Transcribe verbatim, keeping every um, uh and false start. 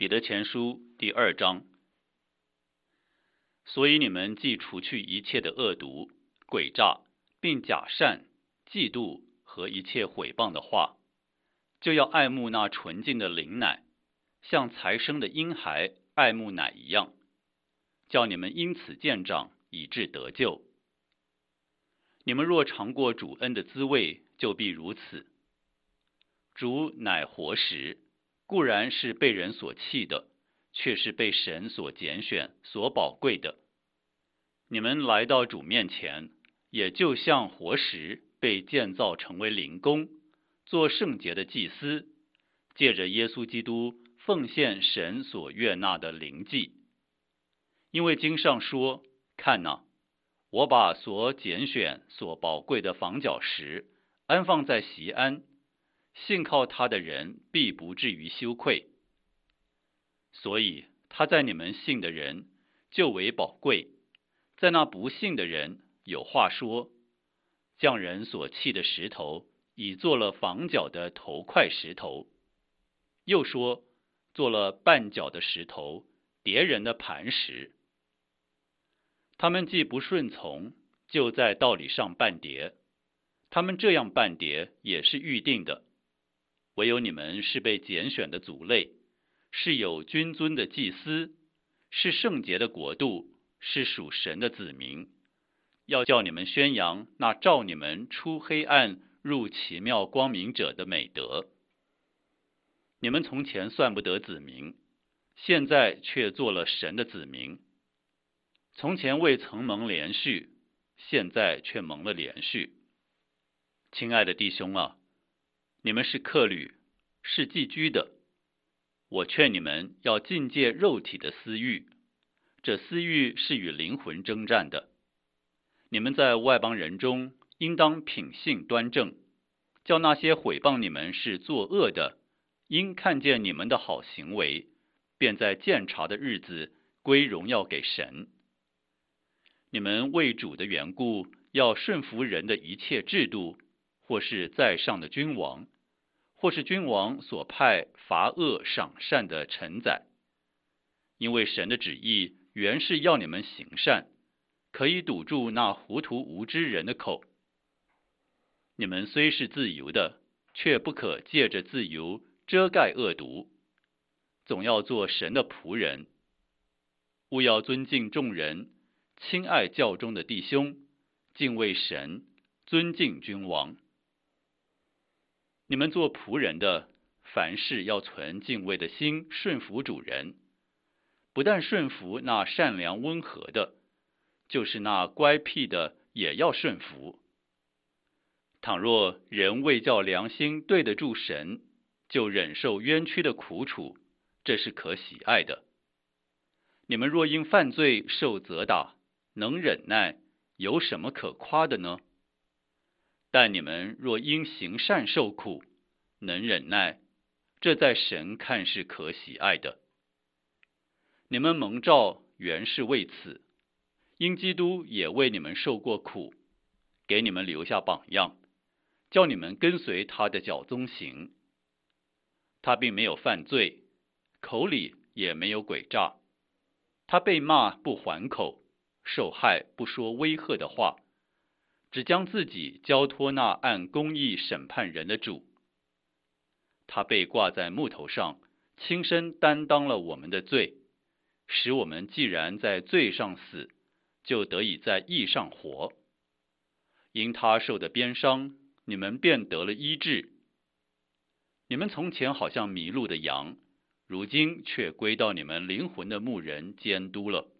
彼得前书第二章。所以你们既除去一切的恶毒、诡诈，并假善、嫉妒和一切毁谤的话，就要爱慕那纯净的灵奶，像才生的婴孩爱慕奶一样，叫你们因此渐长，以致得救。你们若尝过主恩的滋味，就必如此。主乃活石，固然是被人所弃的，却是被神所拣选、所宝贵的。你们来到主面前，也就像活石被建造成为灵宫，做圣洁的祭司，借着耶稣基督奉献神所悦纳的灵祭。因为经上说，看哪，我把所拣选、所宝贵的房角石安放在锡安，信靠他的人必不至于羞愧。所以他在你们信的人就为宝贵，在那不信的人有话说，匠人所弃的石头已做了房角的头块石头，又说做了绊脚的石头，跌人的磐石。他们既不顺从，就在道理上绊跌，他们这样绊跌也是预定的。唯有你们是被拣选的族类，是有君尊的祭司，是圣洁的国度，是属神的子民，要叫你们宣扬那召你们出黑暗入奇妙光明者的美德。你们从前算不得子民，现在却做了神的子民。从前未曾蒙连续，现在却蒙了连续。亲爱的弟兄啊，你们是客旅，是寄居的。我劝你们要禁戒肉体的私欲，这私欲是与灵魂征战的。你们在外邦人中，应当品性端正，叫那些毁谤你们是作恶的，因看见你们的好行为，便在鉴察的日子归荣耀给神。你们为主的缘故，要顺服人的一切制度，或是在上的君王，或是君王所派罚恶赏善的臣宰。因为神的旨意原是要你们行善，可以堵住那糊涂无知人的口。你们虽是自由的，却不可借着自由遮盖恶毒，总要做神的仆人。务要尊敬众人，亲爱教中的弟兄，敬畏神，尊敬君王。你们做仆人的，凡事要存敬畏的心，顺服主人。不但顺服那善良温和的，就是那乖僻的也要顺服。倘若人为叫良心对得住神，就忍受冤屈的苦楚，这是可喜爱的。你们若因犯罪受责打，能忍耐，有什么可夸的呢？但你们若因行善受苦，能忍耐，这在神看是可喜爱的。你们蒙召原是为此，因基督也为你们受过苦，给你们留下榜样，叫你们跟随他的脚踪行。他并没有犯罪，口里也没有诡诈。他被骂不还口，受害不说威吓的话，只将自己交托那按公义审判人的主。他被挂在木头上，亲身担当了我们的罪，使我们既然在罪上死，就得以在义上活。因他受的鞭伤，你们便得了医治。你们从前好像迷路的羊，如今却归到你们灵魂的牧人监督了。